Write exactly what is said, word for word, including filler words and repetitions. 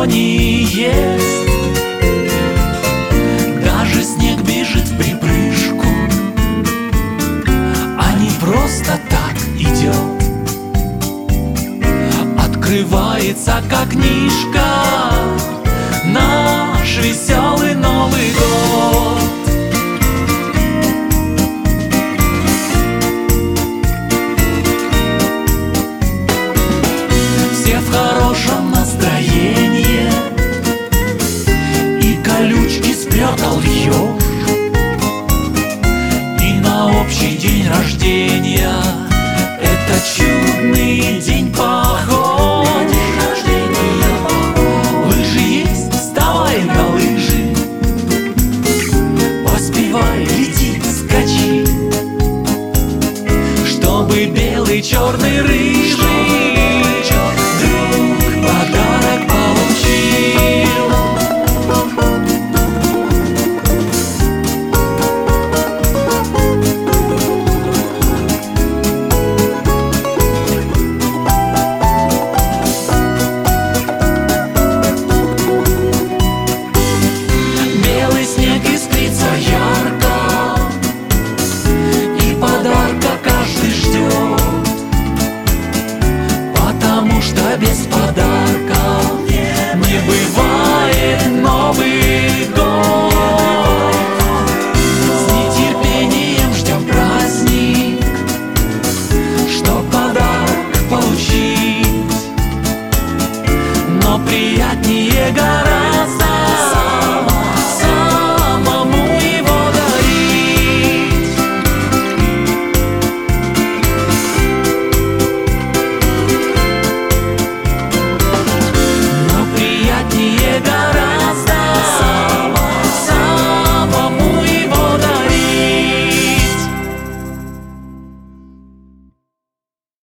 никто не ест. Даже снег бежит в припрыжку, а не просто так идет. Открывается, как книжка, наш веселый Новый год. Все в хорошем настроении, и колючки спрятал еж. И на общий день рождения это чудный день похож. Лыжи есть, вставай на лыжи, поспевай, лети, скачи, чтобы белый черный рысь